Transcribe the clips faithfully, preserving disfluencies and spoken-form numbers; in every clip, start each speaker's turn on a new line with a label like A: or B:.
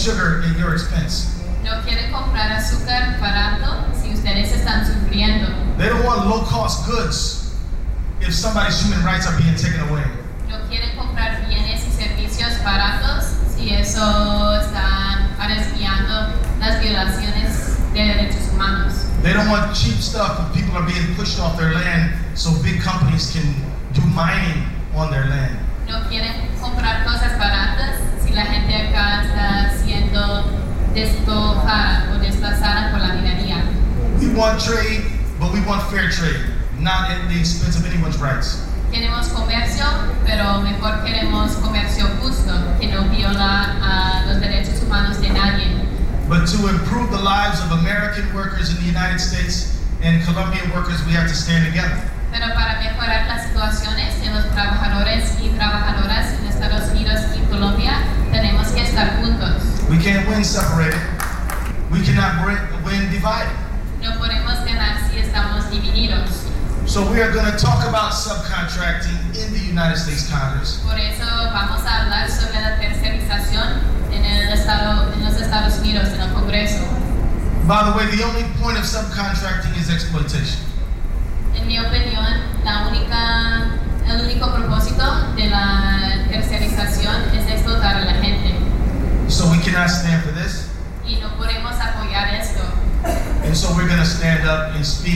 A: sugar at your expense.
B: No quieren comprar azúcar barato si ustedes están sufriendo.
A: They don't want low-cost goods if somebody's human rights are being taken away.
B: No quieren comprar bienes y servicios baratos si eso está arriesgando las violaciones de derechos humanos.
A: They don't want cheap stuff when people are being pushed off their land so big companies can do mining on their land.
B: No quieren comprar cosas baratas si la gente acá está siendo despojada o desplazada por la minería.
A: We want trade, but we want fair trade, not at the expense of anyone's rights.
B: Queremos comercio, pero mejor queremos comercio justo, que no viola a los derechos humanos de nadie.
A: But to improve the lives of American workers in the United States and Colombian workers, we have to stand together.
B: Pero para mejorar las situaciones de los trabajadores y trabajadoras en Estados Unidos y Colombia, tenemos que estar juntos.
A: We can't win separated. We cannot win divided.
B: No podemos ganar si estamos divididos.
A: So we are going to talk about subcontracting in the United States Congress.
B: Por eso vamos a hablar sobre la tercerización en el estado, en los Estados Unidos, en el Congreso.
A: By the way, the only point of subcontracting is exploitation.
B: En mi opinión, la única, el único propósito de la tercerización es explotar a la gente.
A: So we cannot stand for this.
B: Y no podemos apoyar esto.
A: And so we're going to stand up and speak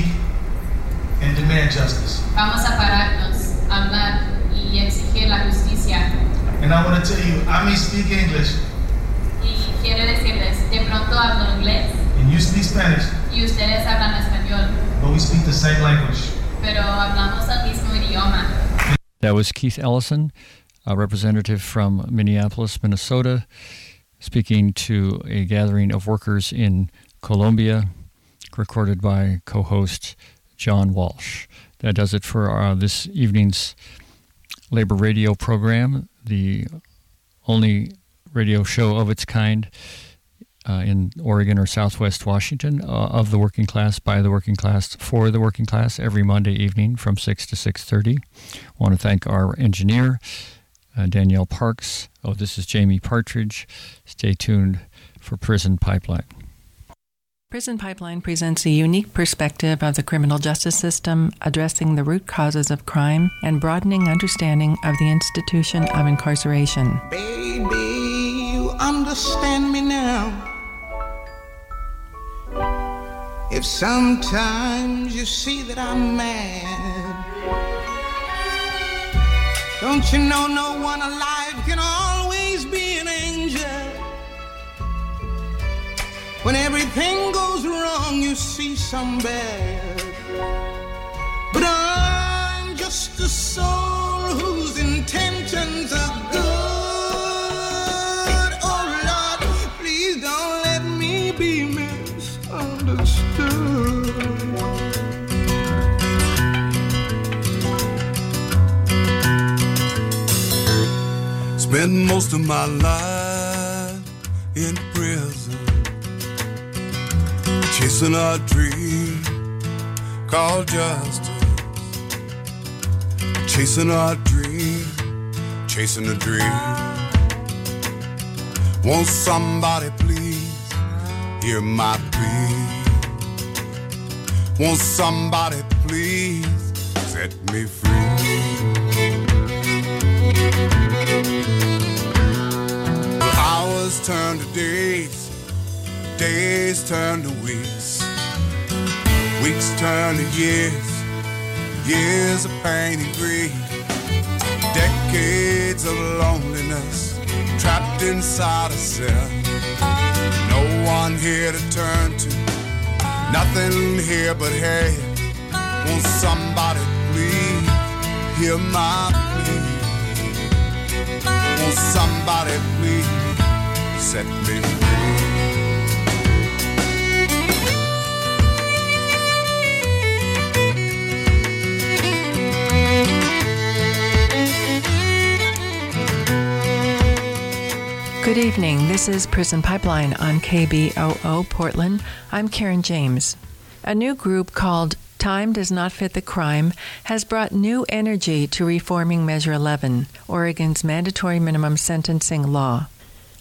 A: and demand justice.
B: Vamos a pararnos, hablar y exigir la justicia.
A: And I want to tell you, I may speak English.
B: Y quiero decirles, de pronto hablo inglés.
A: And you speak Spanish.
B: Y ustedes hablan español.
A: But we speak the same language.
B: Pero hablamos el mismo idioma.
C: That was Keith Ellison, a representative from Minneapolis, Minnesota, speaking to a gathering of workers in Colombia, recorded by co-host John Walsh. That does it for uh, this evening's labor radio program, the only radio show of its kind uh, in Oregon or Southwest Washington, uh, of the working class, by the working class, for the working class, every Monday evening from six to six thirty. I want to thank our engineer, uh, Danielle Parks. Oh, this is Jamie Partridge. Stay tuned for Prison Pipeline.
D: Prison Pipeline presents a unique perspective of the criminal justice system, addressing the root causes of crime and broadening understanding of the institution of incarceration.
E: Baby, you understand me now. If sometimes you see that I'm mad, don't you know no one alive can always be an angel? When everything goes wrong, you see some bad. But I'm just a soul whose intentions are good. Oh Lord, please don't let me be misunderstood.
F: Spent most of my life in prison, chasing a dream called justice. Chasing a dream, chasing a dream. Won't somebody please hear my plea? Won't somebody please set me free? Hours turn to days, days turn to weeks, weeks turn to years, years of pain and grief, decades of loneliness trapped inside a cell. No one here to turn to, nothing here but hell. Won't somebody please hear my plea? Won't somebody please set me free?
D: Good evening. This is Prison Pipeline on K B O O Portland. I'm Karen James. A new group called Time Does Not Fit the Crime has brought new energy to reforming Measure eleven, Oregon's mandatory minimum sentencing law.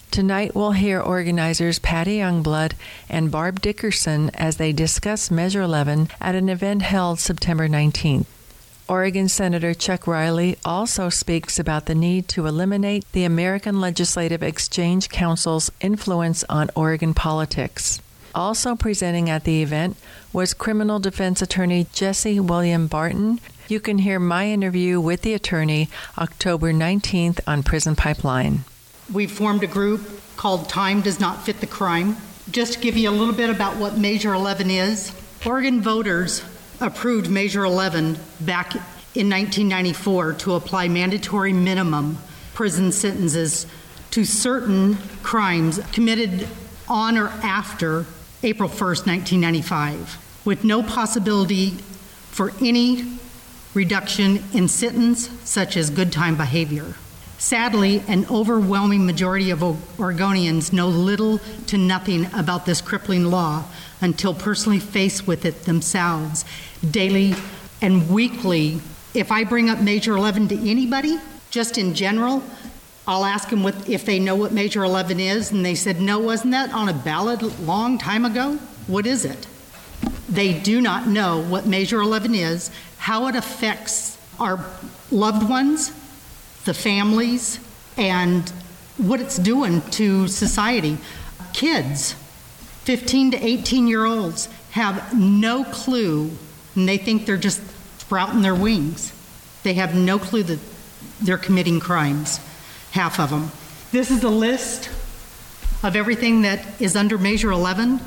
D: Tonight we'll hear organizers Patty Youngblood and Barb Dickerson as they discuss Measure eleven at an event held September nineteenth. Oregon Senator Chuck Riley also speaks about the need to eliminate the American Legislative Exchange Council's influence on Oregon politics. Also presenting at the event was criminal defense attorney Jesse William Barton. You can hear my interview with the attorney October nineteenth on Prison Pipeline.
G: We formed a group called Time Does Not Fit the Crime. Just to give you a little bit about what Measure eleven is, Oregon voters approved Measure eleven back in nineteen ninety-four to apply mandatory minimum prison sentences to certain crimes committed on or after April first, nineteen ninety-five, with no possibility for any reduction in sentence, such as good time behavior. Sadly, an overwhelming majority of Oregonians know little to nothing about this crippling law until personally faced with it themselves daily and weekly. If I bring up Measure eleven to anybody, just in general, I'll ask them what, if they know what Measure eleven is, and they said, no, wasn't that on a ballot a long time ago? What is it? They do not know what Measure eleven is, how it affects our loved ones, the families, and what it's doing to society. Kids, fifteen to eighteen year olds, have no clue, and they think they're just sprouting their wings. They have no clue that they're committing crimes, half of them. This is a list of everything that is under Measure eleven.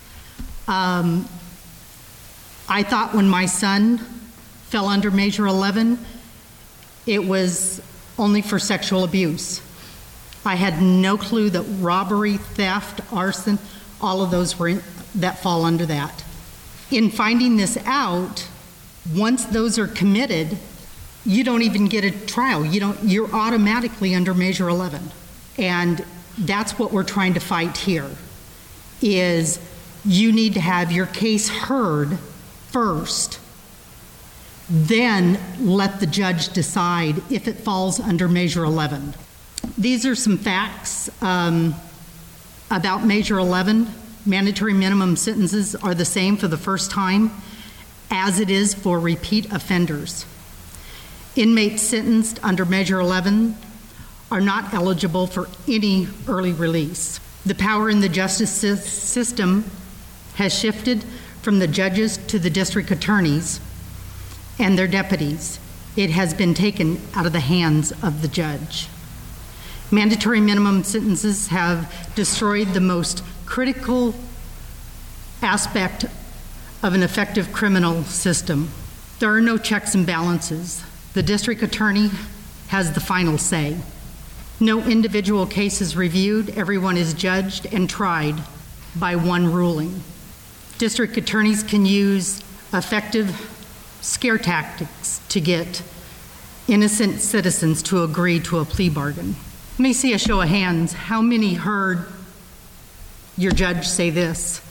G: Um, I thought when my son fell under Measure eleven, it was only for sexual abuse. I had no clue that robbery, theft, arson, all of those were in, that fall under that. In finding this out, once those are committed, you don't even get a trial. You don't, you're automatically under Measure eleven. And that's what we're trying to fight here, is you need to have your case heard first, then let the judge decide if it falls under Measure eleven. These are some facts um, about Measure eleven. Mandatory minimum sentences are the same for the first time as it is for repeat offenders. Inmates sentenced under Measure eleven are not eligible for any early release. The power in the justice system has shifted from the judges to the district attorneys and their deputies. It has been taken out of the hands of the judge. Mandatory minimum sentences have destroyed the most critical aspect of an effective criminal system. There are no checks and balances. The district attorney has the final say. No individual case is reviewed. Everyone is judged and tried by one ruling. District attorneys can use effective scare tactics to get innocent citizens to agree to a plea bargain. Let me see a show of hands. How many heard your judge say this?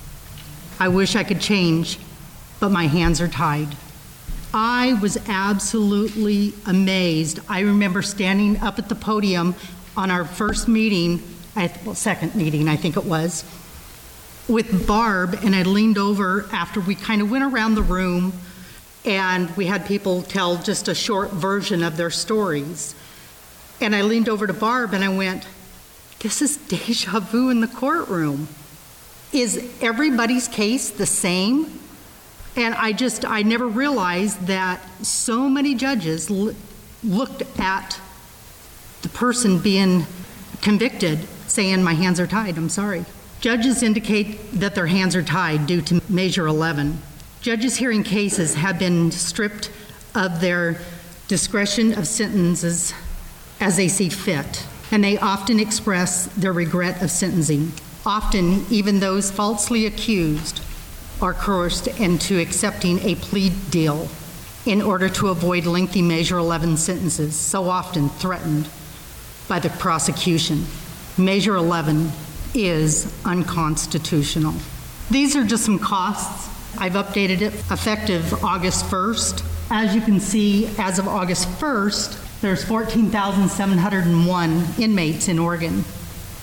G: I wish I could change, but my hands are tied. I was absolutely amazed. I remember standing up at the podium on our first meeting, well, second meeting, I think it was, with Barb, and I leaned over after we kind of went around the room and we had people tell just a short version of their stories. And I leaned over to Barb and I went, this is deja vu in the courtroom. Is everybody's case the same? And I just, I never realized that so many judges l- looked at the person being convicted saying, my hands are tied, I'm sorry. Judges indicate that their hands are tied due to Measure eleven. Judges hearing cases have been stripped of their discretion of sentences as they see fit, and they often express their regret of sentencing. Often, even those falsely accused are coerced into accepting a plea deal in order to avoid lengthy Measure eleven sentences, so often threatened by the prosecution. Measure eleven is unconstitutional. These are just some costs. I've updated it effective August first. As you can see, as of August first, there's fourteen thousand seven hundred one inmates in Oregon.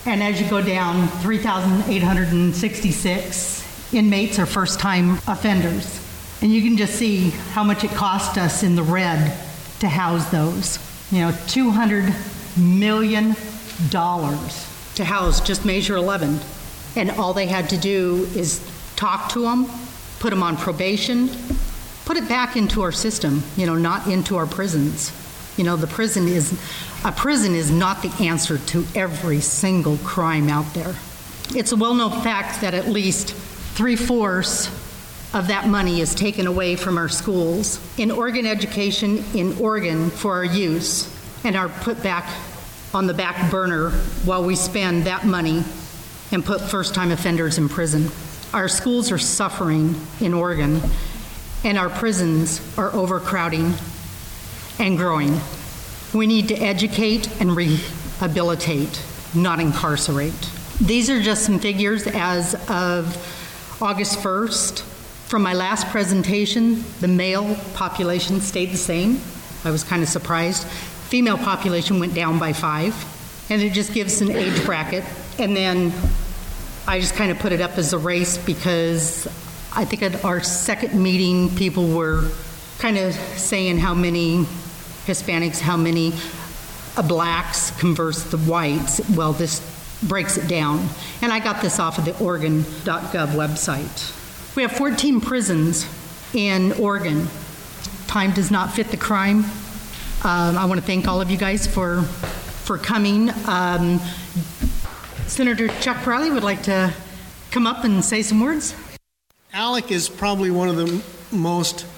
G: And as you go down, three thousand eight hundred sixty-six inmates are first-time offenders. And you can just see how much it cost us in the red to house those. You know, two hundred million dollars to house just Measure eleven. And all they had to do is talk to them, put them on probation, put it back into our system, you know, not into our prisons. You know, the prison is, a prison is not the answer to every single crime out there. It's a well-known fact that at least three-fourths of that money is taken away from our schools in Oregon education in Oregon for our use and are put back on the back burner while we spend that money and put first-time offenders in prison. Our schools are suffering in Oregon, and our prisons are overcrowding and growing. We need to educate and rehabilitate, not incarcerate. These are just some figures as of August first. From my last presentation, the male population stayed the same. I was kind of surprised. Female population went down by five, and it just gives an age bracket. And then I just kind of put it up as a race because I think at our second meeting, people were kind of saying how many Hispanics, how many uh, blacks converse the whites. Well, this breaks it down. And I got this off of the Oregon dot gov website. We have fourteen prisons in Oregon. Time does not fit the crime. Um, I want to thank all of you guys for, for coming. Um, Senator Chuck Riley would like to come up and say some words.
H: ALEC is probably one of the most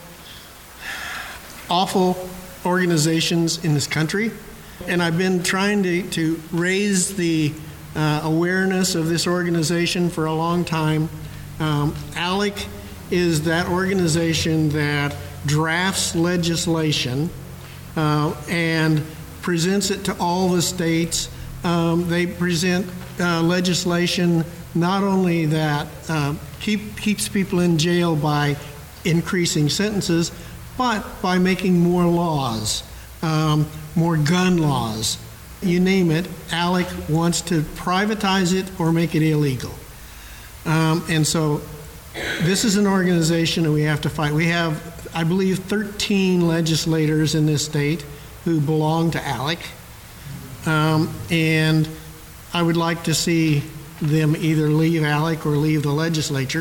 H: awful organizations in this country, and I've been trying to, to raise the uh, awareness of this organization for a long time. Um, ALEC is that organization that drafts legislation uh, and presents it to all the states. Um, they present uh, legislation not only that uh, keep, keeps people in jail by increasing sentences, but by making more laws, um, more gun laws. You name it, ALEC wants to privatize it or make it illegal. Um, and so this is an organization that we have to fight. We have, I believe, thirteen legislators in this state who belong to ALEC. Um, and I would like to see them either leave ALEC or leave the legislature.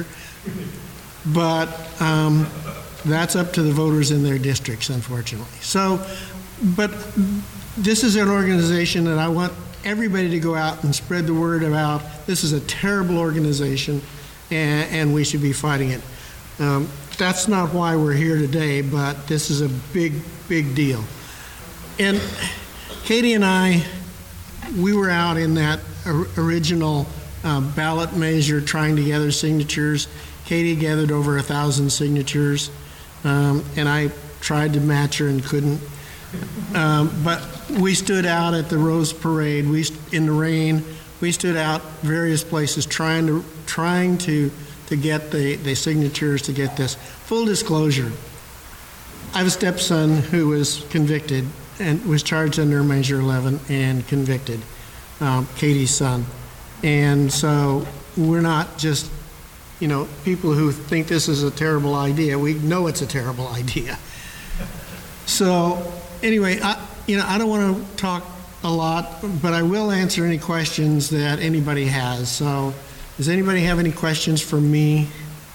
H: But um, that's up to the voters in their districts, unfortunately. So, but this is an organization that I want everybody to go out and spread the word about. This is a terrible organization, and, and we should be fighting it. Um, that's not why we're here today, but this is a big, big deal. And Katie and I, we were out in that original uh, ballot measure trying to gather signatures. Katie gathered over a thousand signatures, um, and I tried to match her and couldn't. Um, but we stood out at the Rose Parade. We in the rain. We stood out various places trying to trying to to get the, the signatures to get this. Full disclosure: I have a stepson who was convicted and was charged under Measure eleven and convicted. Um, Katie's son, and so we're not just, you know, people who think this is a terrible idea. We know it's a terrible idea. So anyway, I, you know, I don't want to talk a lot, but I will answer any questions that anybody has. So does anybody have any questions for me?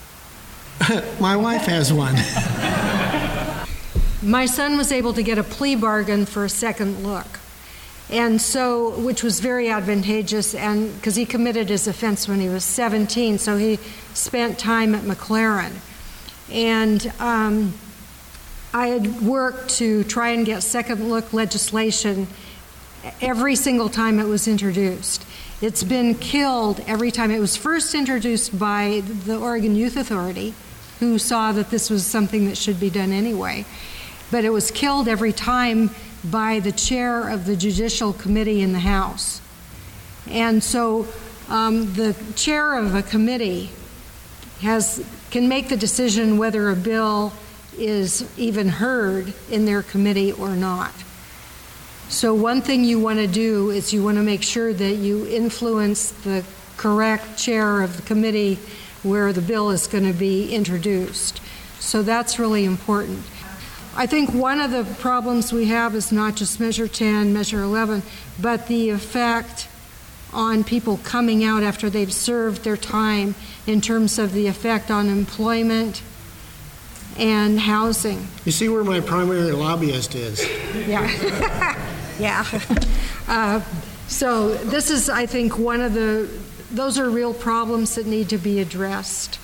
H: My wife has one.
I: My son was able to get a plea bargain for a second look. And so, which was very advantageous, and because he committed his offense when he was seventeen, so he spent time at McLaren. And um, I had worked to try and get second look legislation every single time it was introduced. It's been killed every time. It was first introduced by the Oregon Youth Authority, who saw that this was something that should be done anyway. But it was killed every time by the chair of the Judicial Committee in the House. And so um, the chair of a committee has can make the decision whether a bill is even heard in their committee or not. So one thing you want to do is you want to make sure that you influence the correct chair of the committee where the bill is going to be introduced. So that's really important. I think one of the problems we have is not just Measure ten, Measure eleven, but the effect on people coming out after they've served their time in terms of the effect on employment and housing.
H: You see where my primary lobbyist is.
I: Yeah. Yeah. Uh, so this is, I think, one of the, those are real problems that need to be addressed.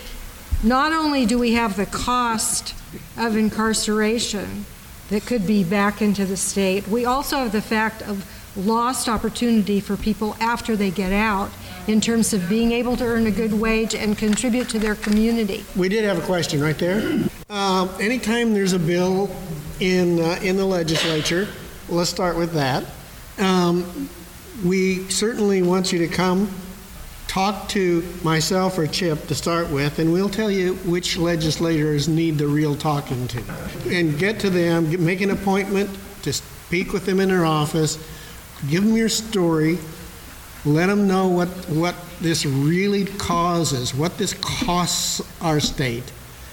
I: Not only do we have the cost of incarceration that could be back into the state, we also have the fact of lost opportunity for people after they get out in terms of being able to earn a good wage and contribute to their community.
H: We did have a question right there. Uh, anytime there's a bill in, uh, in the legislature, let's start with that. Um, we certainly want you to come talk to myself or Chip to start with, and we'll tell you which legislators need the real talking to. And get to them, get, make an appointment to speak with them in their office, give them your story, let them know what, what this really causes, what this costs our state,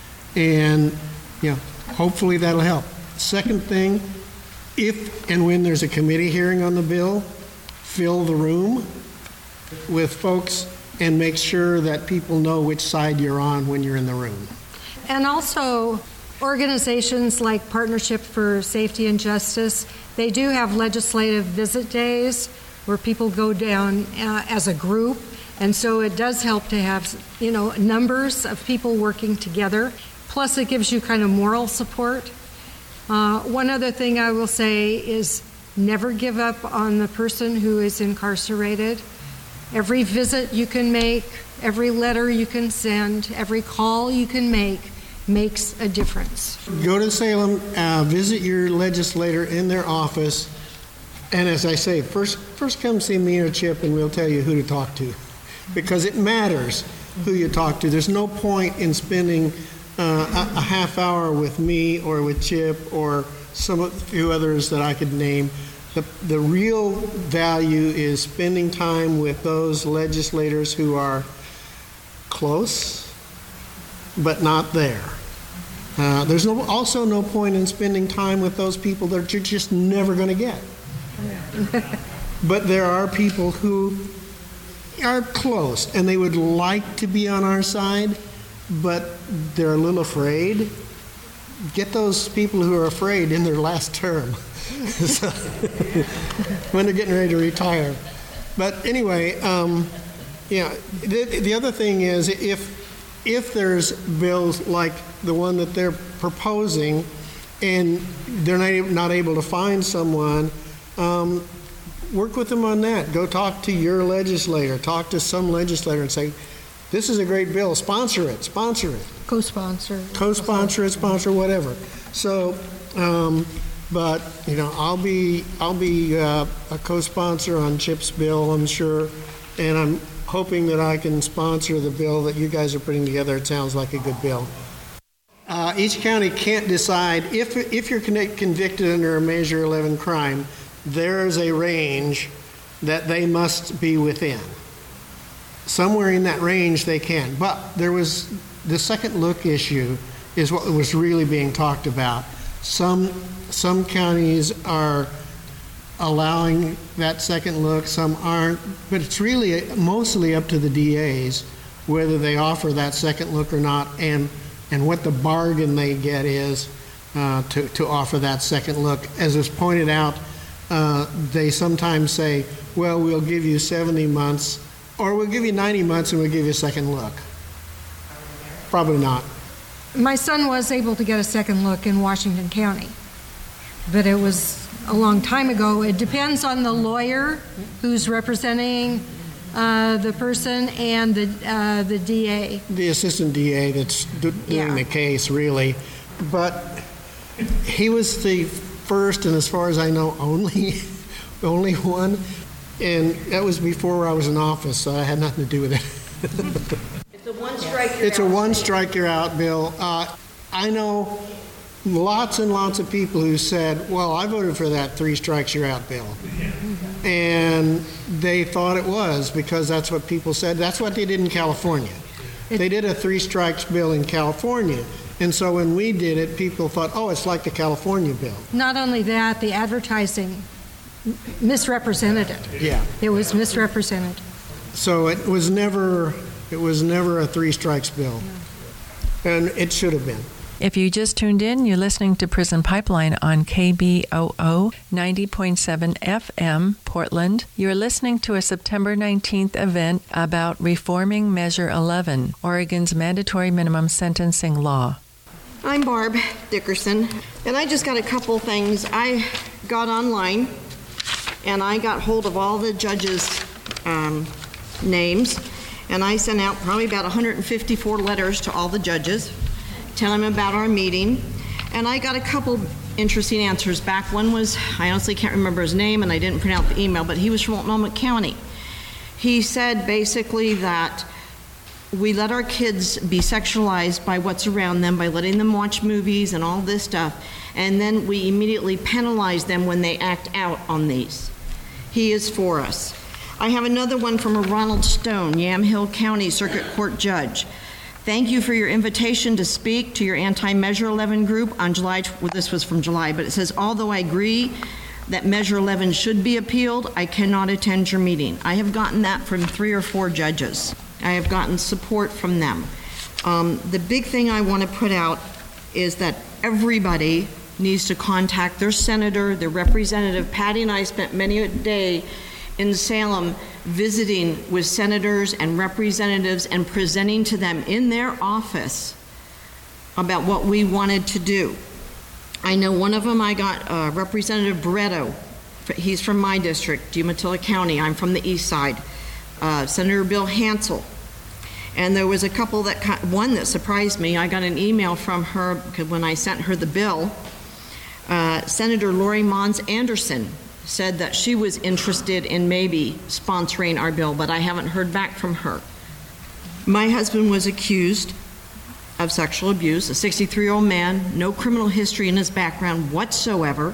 H: and you know, hopefully that'll help. Second thing, if and when there's a committee hearing on the bill, fill the room with folks and make sure that people know which side you're on when you're in the room.
I: And also, organizations like Partnership for Safety and Justice, they do have legislative visit days where people go down uh, as a group, and so it does help to have, you know, numbers of people working together. Plus, it gives you kind of moral support. Uh, one other thing I will say is never give up on the person who is incarcerated. Every visit you can make, every letter you can send, every call you can make makes a difference.
H: Go to Salem, uh, visit your legislator in their office, and as I say, first, first come see me or Chip and we'll tell you who to talk to, because it matters who you talk to. There's no point in spending Uh, a, a half hour with me or with Chip or some of, a few others that I could name. The, the real value is spending time with those legislators who are close but not there. Uh, there's no, also no point in spending time with those people that you're just never going to get. But there are people who are close and they would like to be on our side, but they're a little afraid. Get those people who are afraid in their last term so, when they're getting ready to retire. But anyway, um, yeah, the, the other thing is if, if there's bills like the one that they're proposing and they're not, not able to find someone, um, work with them on that. Go talk to your legislator. Talk to some legislator and say, this is a great bill. Sponsor it. Sponsor it.
I: Co-sponsor.
H: Co-sponsor it. Sponsor whatever. So, um, but you know, I'll be I'll be uh, a co-sponsor on Chip's bill, I'm sure, and I'm hoping that I can sponsor the bill that you guys are putting together. It sounds like a good bill. Uh, each county can't decide if if you're convicted under a Measure eleven crime. There's a range that they must be within. Somewhere in that range they can. But there was the second look issue is what was really being talked about. Some some counties are allowing that second look, some aren't, but it's really mostly up to the D As whether they offer that second look or not, and and what the bargain they get is uh, to, to offer that second look. As was pointed out, uh, they sometimes say, well, we'll give you seventy months, or we'll give you ninety months and we'll give you a second look. Probably not.
I: My son was able to get a second look in Washington County, but it was a long time ago. It depends on the lawyer who's representing uh, the person and the uh, the D A.
H: The assistant D A that's do- doing
I: Yeah.
H: the case, really. But he was the first, and as far as I know, only only one. And that was before I was in office, so I had nothing to do with it.
J: It's a one strike.
H: It's a one strike you're out bill. Uh, I know lots and lots of people who said, well, I voted for that three strikes you're out bill. And they thought it was because that's what people said. That's what they did in California. They did a three strikes bill in California. And so when we did it, people thought, oh, it's like the California bill.
I: Not only that, the advertising misrepresented it.
H: Yeah.
I: It was misrepresented.
H: So it was never, it was never a three strikes bill. And it should have been.
D: If you just tuned in, you're listening to Prison Pipeline on K B O O ninety point seven F M, Portland. You're listening to a September nineteenth event about reforming Measure eleven, Oregon's mandatory minimum sentencing law.
J: I'm Barb Dickerson, and I just got a couple things. I got online, and I got hold of all the judges' um, names, and I sent out probably about one hundred fifty-four letters to all the judges, telling them about our meeting, and I got a couple interesting answers back. One was, I honestly can't remember his name, and I didn't print out the email, but he was from Multnomah County. He said basically that we let our kids be sexualized by what's around them, by letting them watch movies and all this stuff, and then we immediately penalize them when they act out on these. He is for us. I have another one from a Ronald Stone, Yamhill County Circuit Court Judge. Thank you for your invitation to speak to your anti-Measure eleven group on July, well, this was from July, but it says, although I agree that Measure eleven should be appealed, I cannot attend your meeting. I have gotten that from three or four judges. I have gotten support from them. Um, the big thing I want to put out is that everybody needs to contact their senator, their representative. Patty and I spent many a day in Salem visiting with senators and representatives and presenting to them in their office about what we wanted to do. I know one of them, I got uh, Representative Barretto. He's from my district, Umatilla County. I'm from the east side. Uh, Senator Bill Hansel. And there was a couple that, one that surprised me. I got an email from her when I sent her the bill. Uh, Senator Lori Mons Anderson said that she was interested in maybe sponsoring our bill, but I haven't heard back from her. My husband was accused of sexual abuse, a sixty-three-year-old man, no criminal history in his background whatsoever,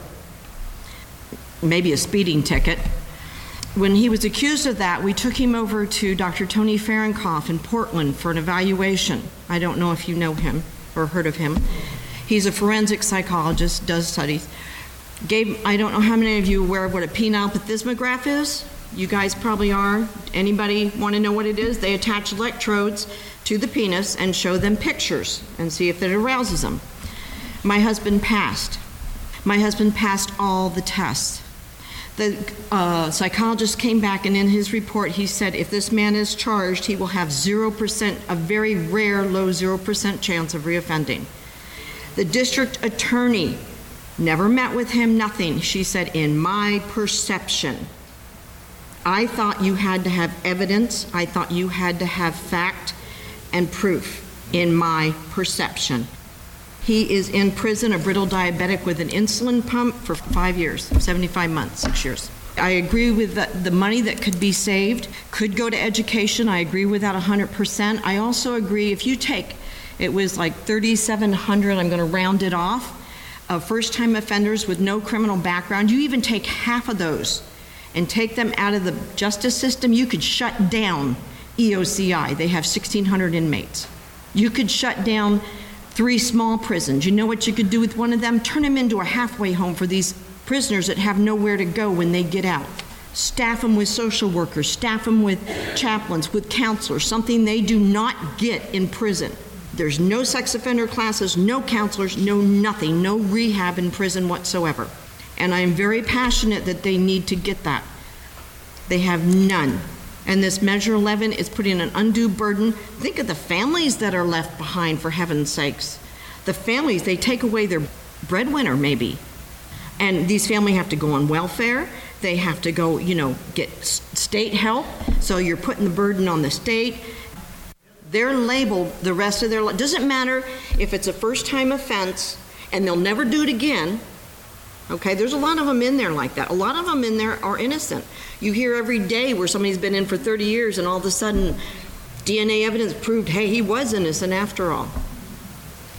J: maybe a speeding ticket. When he was accused of that, we took him over to Doctor Tony Fahrenkopf in Portland for an evaluation. I don't know if you know him or heard of him. He's a forensic psychologist, does studies. Gave, I don't know how many of you are aware of what a penile plethysmograph is. You guys probably are. Anybody want to know what it is? They attach electrodes to the penis and show them pictures and see if it arouses them. My husband passed. My husband passed all the tests. The uh, psychologist came back, and in his report he said if this man is charged, he will have zero percent, a very rare low zero percent chance of reoffending. The district attorney never met with him, nothing. She said, in my perception, I thought you had to have evidence. I thought you had to have fact and proof, in my perception. He is in prison, a brittle diabetic with an insulin pump for five years, seventy-five months, six years. I agree with the, the money that could be saved, could go to education. I agree with that one hundred percent. I also agree if you take, it was like thirty-seven hundred, I'm going to round it off, of first-time offenders with no criminal background. You even take half of those and take them out of the justice system, you could shut down E O C I. They have sixteen hundred inmates. You could shut down three small prisons. You know what you could do with one of them? Turn them into a halfway home for these prisoners that have nowhere to go when they get out. Staff them with social workers, staff them with chaplains, with counselors, something they do not get in prison. There's no sex offender classes, no counselors, no nothing, no rehab in prison whatsoever. And I am very passionate that they need to get that. They have none. And this Measure eleven is putting an undue burden. Think of the families that are left behind, for heaven's sakes. The families, they take away their breadwinner maybe. And these families have to go on welfare. They have to go, you know, get state help. So you're putting the burden on the state. They're labeled the rest of their life. Doesn't matter if it's a first-time offense and they'll never do it again. Okay, there's a lot of them in there like that. A lot of them in there are innocent. You hear every day where somebody's been in for thirty years and all of a sudden D N A evidence proved, hey, he was innocent after all.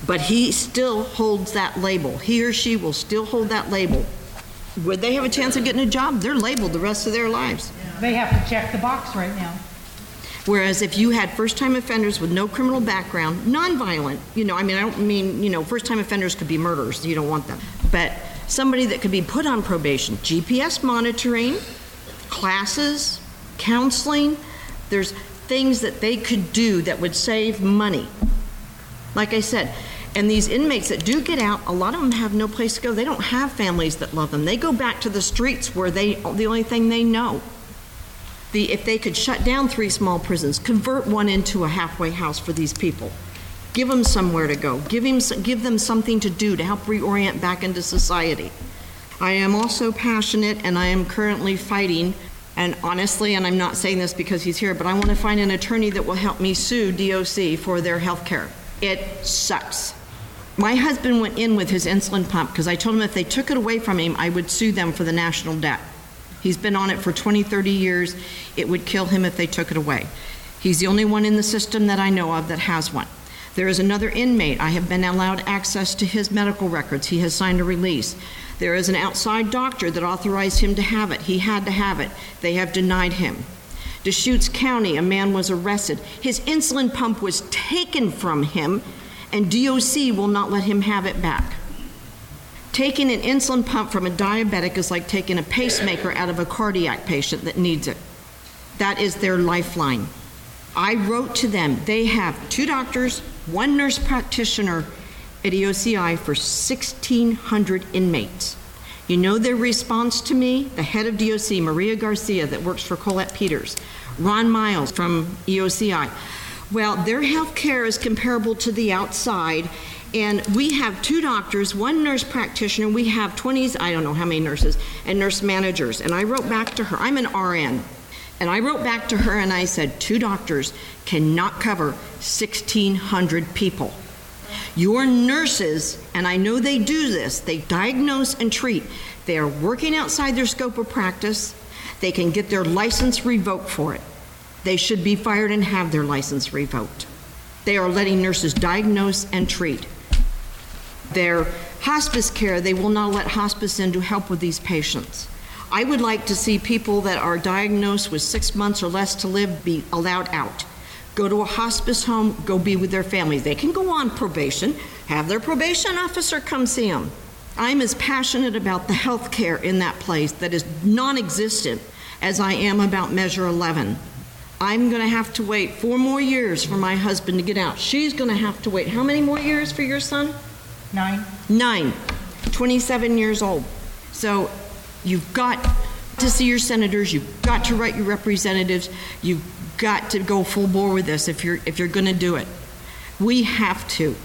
J: But he still holds that label. He or she will still hold that label. Would they have a chance of getting a job? They're labeled the rest of their lives.
K: They have to check the box right now.
J: Whereas if you had first-time offenders with no criminal background, non-violent, you know, I mean, I don't mean, you know, first-time offenders could be murderers. You don't want them. But somebody that could be put on probation, G P S monitoring, classes, counseling, there's things that they could do that would save money. Like I said, and these inmates that do get out, a lot of them have no place to go. They don't have families that love them. They go back to the streets where they, the only thing they know. The, if they could shut down three small prisons, convert one into a halfway house for these people, give them somewhere to go, give, him, give them something to do to help reorient back into society. I am also passionate, and I am currently fighting, and honestly, and I'm not saying this because he's here, but I want to find an attorney that will help me sue D O C for their health care. It sucks. My husband went in with his insulin pump because I told him if they took it away from him, I would sue them for the national debt. He's been on it for twenty, thirty years. It would kill him if they took it away. He's the only one in the system that I know of that has one. There is another inmate. I have been allowed access to his medical records. He has signed a release. There is an outside doctor that authorized him to have it. He had to have it. They have denied him. Deschutes County, a man was arrested. His insulin pump was taken from him, and D O C will not let him have it back. Taking an insulin pump from a diabetic is like taking a pacemaker out of a cardiac patient that needs it. That is their lifeline. I wrote to them. They have two doctors, one nurse practitioner at E O C I for sixteen hundred inmates. You know their response to me? The head of D O C, Maria Garcia, that works for Colette Peters, Ron Miles from E O C I. Well, their health care is comparable to the outside, and we have two doctors, one nurse practitioner, we have twenties, I don't know how many nurses, and nurse managers. And I wrote back to her, I'm an R N, and I wrote back to her and I said, two doctors cannot cover sixteen hundred people. Your nurses, and I know they do this, they diagnose and treat. They are working outside their scope of practice. They can get their license revoked for it. They should be fired and have their license revoked. They are letting nurses diagnose and treat. Their hospice care, they will not let hospice in to help with these patients. I would like to see people that are diagnosed with six months or less to live be allowed out. Go to a hospice home, go be with their families. They can go on probation, have their probation officer come see them. I'm as passionate about the health care in that place that is non-existent as I am about Measure eleven. I'm gonna have to wait four more years for my husband to get out. She's gonna have to wait, how many more years for your son?
K: Nine.
J: Nine, twenty-seven years old. So you've got to see your senators, you've got to write your representatives, you've got to go full bore with this if you're if you're going to do it. We have to.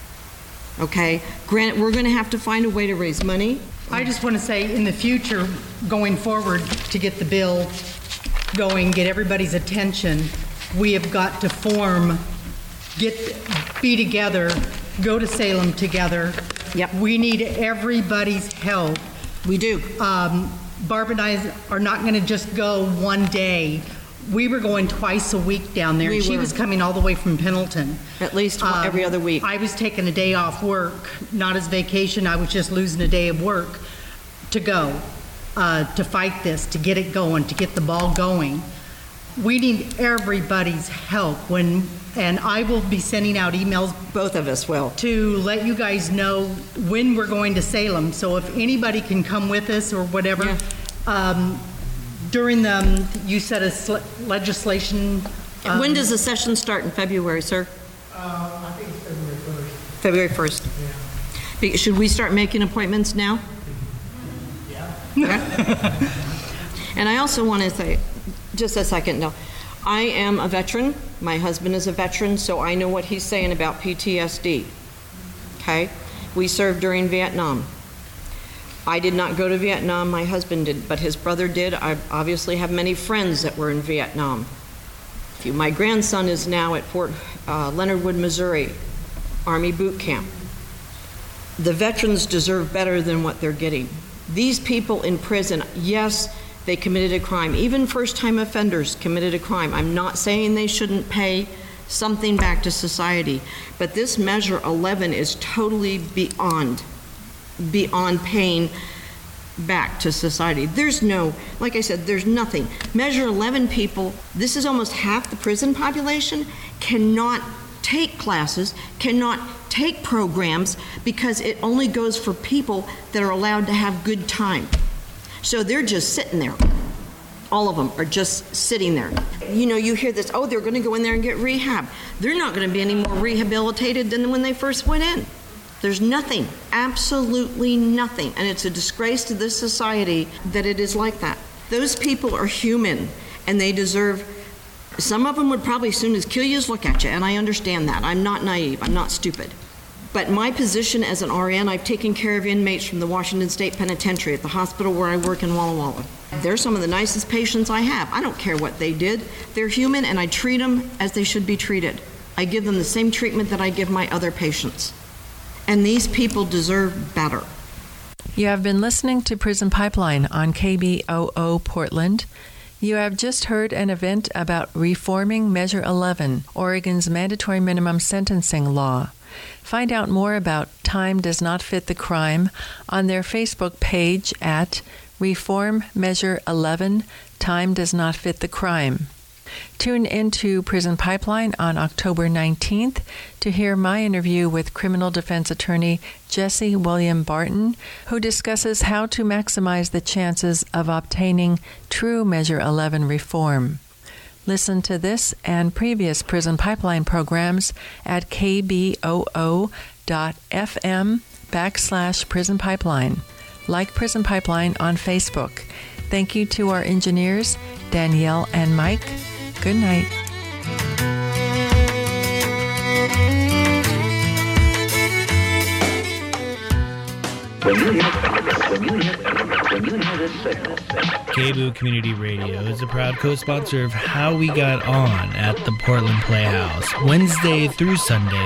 J: Okay? Granted, we're going to have to find a way to raise money.
K: I just want to say, in the future, going forward, to get the bill going, get everybody's attention, we have got to form, get, be together, go to Salem together.
J: Yep.
K: We need everybody's help.
J: We do.
K: Um, Barb and I are not going to just go one day. We were going twice a week down there.
J: We
K: she
J: were.
K: was coming all the way from Pendleton.
J: At least one,
K: Um,
J: every other week.
K: I was taking a day off work, not as vacation. I was just losing a day of work to go, uh, to fight this, to get it going, to get the ball going. We need everybody's help when, and I will be sending out emails.
J: Both of us will.
K: To let you guys know when we're going to Salem. So if anybody can come with us or whatever.
J: Yeah.
K: Um, during the, um, you said a sl- legislation. Um,
J: When does the session start in February, sir?
H: Uh, I think it's February first.
J: February first.
H: Yeah.
J: Be- Should we start making appointments now?
H: Yeah.
J: And I also want to say, just a second, no. I am a veteran. My husband is a veteran, so I know what he's saying about P T S D. Okay? We served during Vietnam. I did not go to Vietnam, my husband did, but his brother did. I obviously have many friends that were in Vietnam. My grandson is now at Fort uh, Leonard Wood, Missouri, Army boot camp. The veterans deserve better than what they're getting. These people in prison, yes, they committed a crime. Even first-time offenders committed a crime. I'm not saying they shouldn't pay something back to society. But this Measure eleven is totally beyond, beyond paying back to society. There's no, like I said, there's nothing. Measure eleven people, this is almost half the prison population, cannot take classes, cannot take programs because it only goes for people that are allowed to have good time. So they're just sitting there. All of them are just sitting there. You know, you hear this, oh, they're going to go in there and get rehab. They're not going to be any more rehabilitated than when they first went in. There's nothing, absolutely nothing. And it's a disgrace to this society that it is like that. Those people are human, and they deserve, some of them would probably as soon as kill you as look at you, and I understand that. I'm not naive, I'm not stupid. But my position as an R N, I've taken care of inmates from the Washington State Penitentiary at the hospital where I work in Walla Walla. They're some of the nicest patients I have. I don't care what they did. They're human, and I treat them as they should be treated. I give them the same treatment that I give my other patients. And these people deserve better.
D: You have been listening to Prison Pipeline on K B O O Portland. You have just heard an event about reforming Measure eleven, Oregon's mandatory minimum sentencing law. Find out more about Time Does Not Fit the Crime on their Facebook page at Reform Measure eleven, Time Does Not Fit the Crime. Tune into Prison Pipeline on October nineteenth to hear my interview with criminal defense attorney Jesse William Barton, who discusses how to maximize the chances of obtaining true Measure eleven reform. Listen to this and previous Prison Pipeline programs at kboo.fm backslash Prison Pipeline. Like Prison Pipeline on Facebook. Thank you to our engineers, Danielle and Mike. Good night.
L: When you hear, when you hear, when you hear this signal, K B O O Community Radio is a proud co-sponsor of How We Got On at the Portland Playhouse, Wednesday through Sunday.